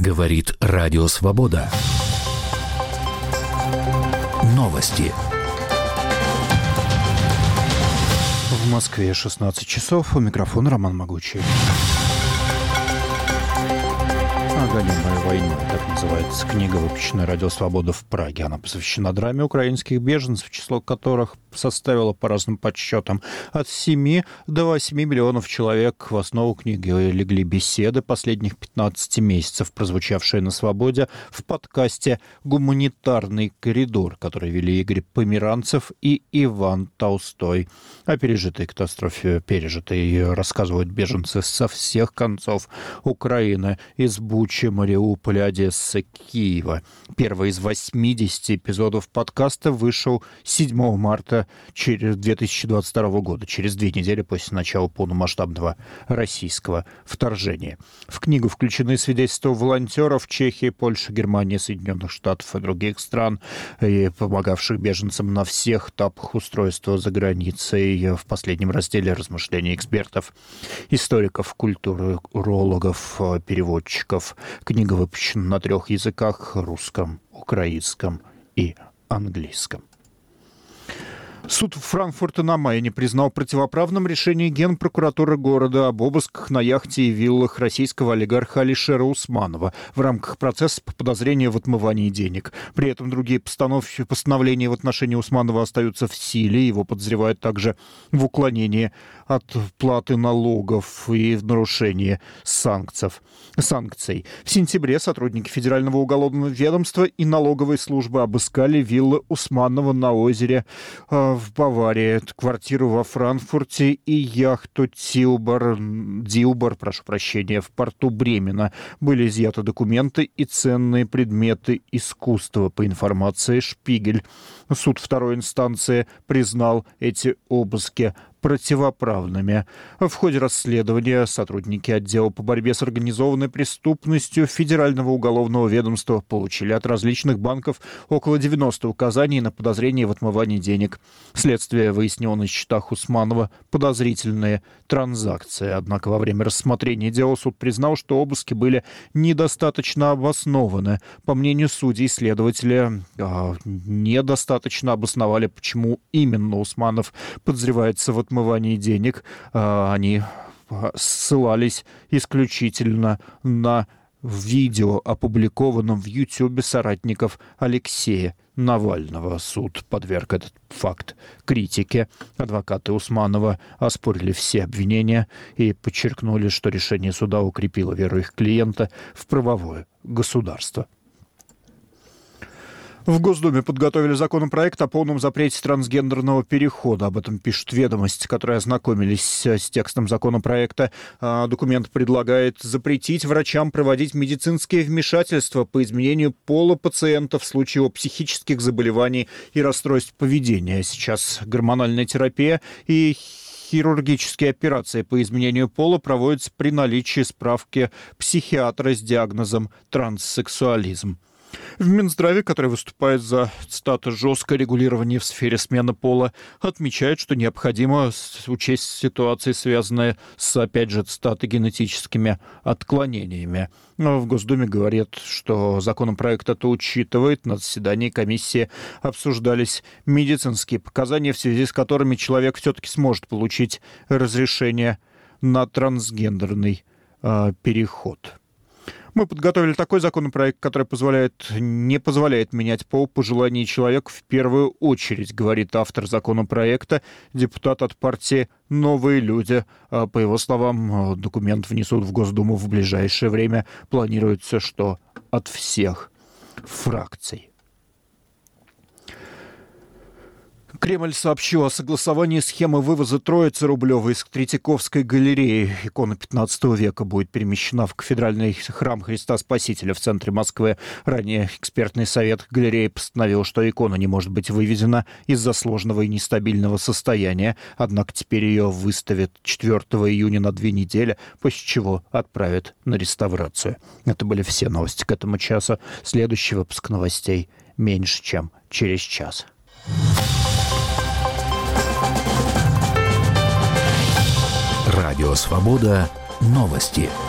Говорит Радио Свобода. Новости. В Москве 16 часов. У микрофона Роман Могучий. «Оголимая война», так называется книга, выпущенная «Радио Свобода» в Праге. Она посвящена драме украинских беженцев, число которых составило, по разным подсчетам, от 7 до 8 миллионов человек. В основу книги легли беседы последних 15 месяцев, прозвучавшие на «Свободе» в подкасте «Гуманитарный коридор», который вели Игорь Померанцев и Иван Толстой. О пережитой катастрофе, рассказывают беженцы со всех концов Украины, из Бучи, Мариуполя, Одессы, Киева. Первый из 80 эпизодов подкаста вышел 7 марта 2022 года, через 2 недели после начала полномасштабного российского вторжения. В книгу включены свидетельства волонтеров Чехии, Польши, Германии, Соединенных Штатов и других стран, и помогавших беженцам на всех этапах устройства за границей. В последнем разделе размышления экспертов, историков культуры, урологов, переводчиков. Книга выпущена на 3 языках: русском, украинском и английском. Суд Франкфурта на Майне признал противоправным решение Генпрокуратуры города об обысках на яхте и виллах российского олигарха Алишера Усманова в рамках процесса по подозрению в отмывании денег. При этом другие постановления в отношении Усманова остаются в силе. Его подозревают также в уклонении от платы налогов и в нарушении санкций. В сентябре сотрудники Федерального уголовного ведомства и налоговой службы обыскали виллы Усманова на озере в Баварии, квартиру во Франкфурте и яхту Дилбар, в порту Бремена. Были изъяты документы и ценные предметы искусства, по информации «Шпигель». Суд второй инстанции признал эти обыски противоправными. В ходе расследования сотрудники отдела по борьбе с организованной преступностью Федерального уголовного ведомства получили от различных банков около 90 указаний на подозрение в отмывании денег. Следствие выяснило на счетах Усманова подозрительные транзакции. Однако во время рассмотрения дела суд признал, что обыски были недостаточно обоснованы. По мнению судей, следователи недостаточно обосновали, почему именно Усманов подозревается в отмывании денег. Они ссылались исключительно на видео, опубликованном в YouTube соратников Алексея Навального. Суд подверг этот факт критике. Адвокаты Усманова оспорили все обвинения и подчеркнули, что решение суда укрепило веру их клиента в правовое государство. В Госдуме подготовили законопроект о полном запрете трансгендерного перехода. Об этом пишут «Ведомости», которые ознакомились с текстом законопроекта. Документ предлагает запретить врачам проводить медицинские вмешательства по изменению пола пациента в случае его психических заболеваний и расстройств поведения. Сейчас гормональная терапия и хирургические операции по изменению пола проводятся при наличии справки психиатра с диагнозом транссексуализм. В Минздраве, который выступает за, цитата, «жесткое регулирование в сфере смены пола», отмечает, что необходимо учесть ситуации, связанные с, опять же, цитата, генетическими отклонениями. Но в Госдуме говорят, что законопроект это учитывает. На заседании комиссии обсуждались медицинские показания, в связи с которыми человек все-таки сможет получить разрешение на трансгендерный переход. Мы подготовили такой законопроект, который не позволяет менять пол по желанию человека в первую очередь, говорит автор законопроекта, депутат от партии «Новые люди». По его словам, документ внесут в Госдуму в ближайшее время. Планируется, что от всех фракций. Кремль сообщил о согласовании схемы вывоза Троицы Рублевой из Третьяковской галереи. Икона 15 века будет перемещена в кафедральный храм Христа Спасителя в центре Москвы. Ранее экспертный совет галереи постановил, что икона не может быть вывезена из-за сложного и нестабильного состояния. Однако теперь ее выставят 4 июня на 2 недели, после чего отправят на реставрацию. Это были все новости к этому часу. Следующий выпуск новостей меньше, чем через час. Радио Свобода. Новости.